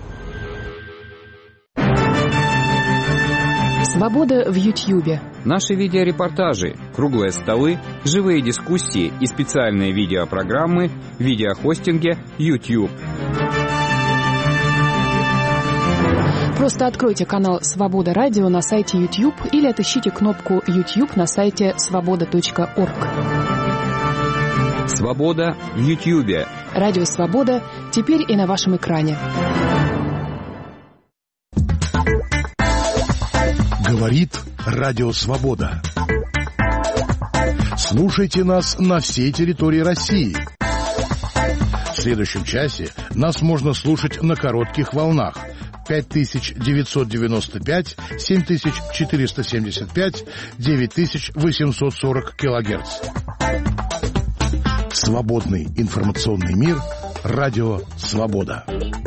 [SPEAKER 6] Свобода в Ютьюбе.
[SPEAKER 7] Наши видеорепортажи, круглые столы, живые дискуссии и специальные видеопрограммы в видеохостинге YouTube.
[SPEAKER 6] Просто откройте канал «Свобода Радио» на сайте YouTube или отыщите кнопку YouTube на сайте свобода точка орг.
[SPEAKER 7] Свобода в Ютьюбе.
[SPEAKER 6] Радио «Свобода» теперь и на вашем экране.
[SPEAKER 8] Говорит Радио Свобода. Слушайте нас на всей территории России. В следующем часе нас можно слушать на коротких волнах пять тысяч девятьсот девяносто пять, семь тысяч четыреста семьдесят пять, девять тысяч восемьсот сорок килогерц. Свободный информационный мир. Радио Свобода.